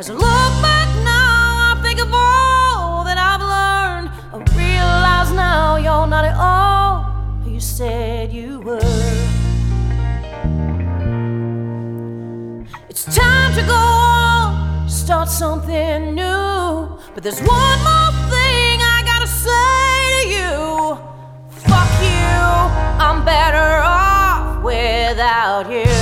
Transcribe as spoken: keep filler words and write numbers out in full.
As I look back now, I think of all that I've learned. I realize now you're not at all who you said you were. It's time to go on, start something new. But there's one more thing I gotta say to you. Fuck you, I'm better off without you.